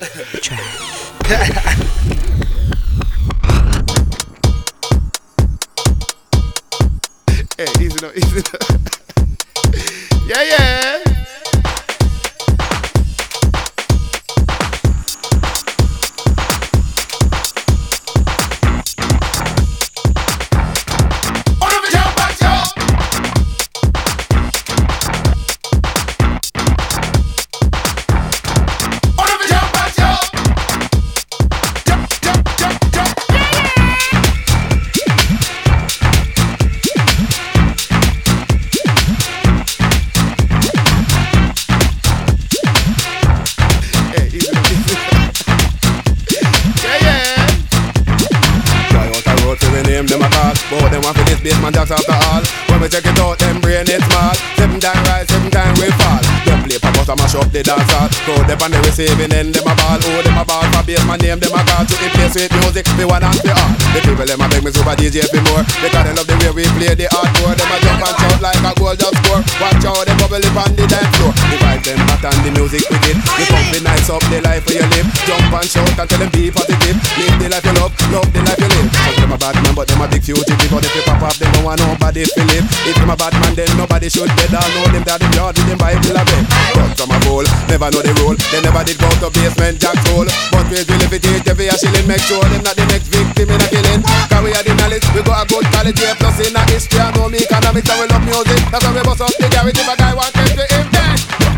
Hey, easy now, easy now. Yeah, yeah. Them a call, but them want for this basement jacks after all. When we check it out, them brain it small. 7 times rise, 7 times we fall. Them play for us, I mash up the dance hall. Crowd them on the receiving end, them a ball. Oh, them a ball for basement name, them a call. To the place with music, the one and the all. The people them a beg me super DJ for more. Because they love the way we play the hardcore. Them a jump and shout like a goal just score. Watch out, them bubble up on the dance floor. The vibe them hot and the music wicked. The company nice up the life for your live. Jump and shout and tell them be positive. Live the life you love the life you live. Some them a bad man, but them a big fugitive. Because if you pop off, them don't want nobody to live. If them a bad man, then nobody should dead. All know them that the yard with them Bible a bed. But some a fool, never know the rule. They never did go to basement jack soul. But we will if it is every a shilling. Make sure them not the next victim in a killing. Cause we are the knowledge, we got a good quality. Plus in a history, I know me economics and we love music. That's why we bust up the garage if a guy want to him dead.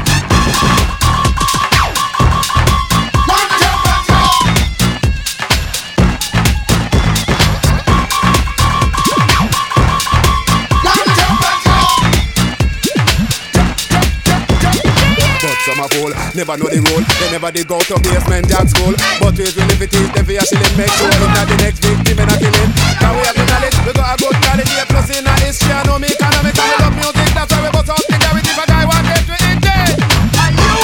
Some a fool, never know the rule. They never did go to basement jack school. But we will if it is, then we a shilling. Make sure it's not the next victim in a killing. Now we have the knowledge, we got a good quality. Plus in a history, I know me economics and we love music. That's why we bust up the garage if a guy want to him dead. And you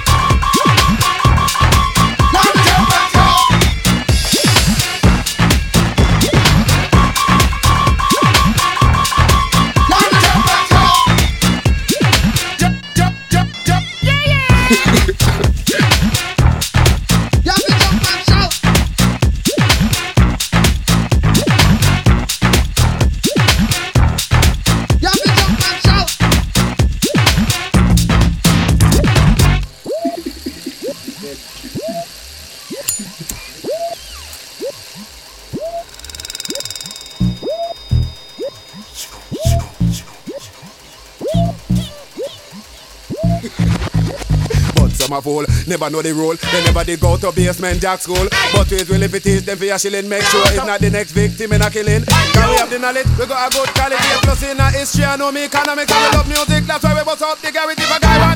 some a fool, never know the rule. They never did go to basement jack school. But we will if it is, then for a shilling. Make sure it's not the next victim in a killing. Cause we have the knowledge, we got a good quality. Plus in a history, I know me economics and we love music. That's why we bust up the garage if a guy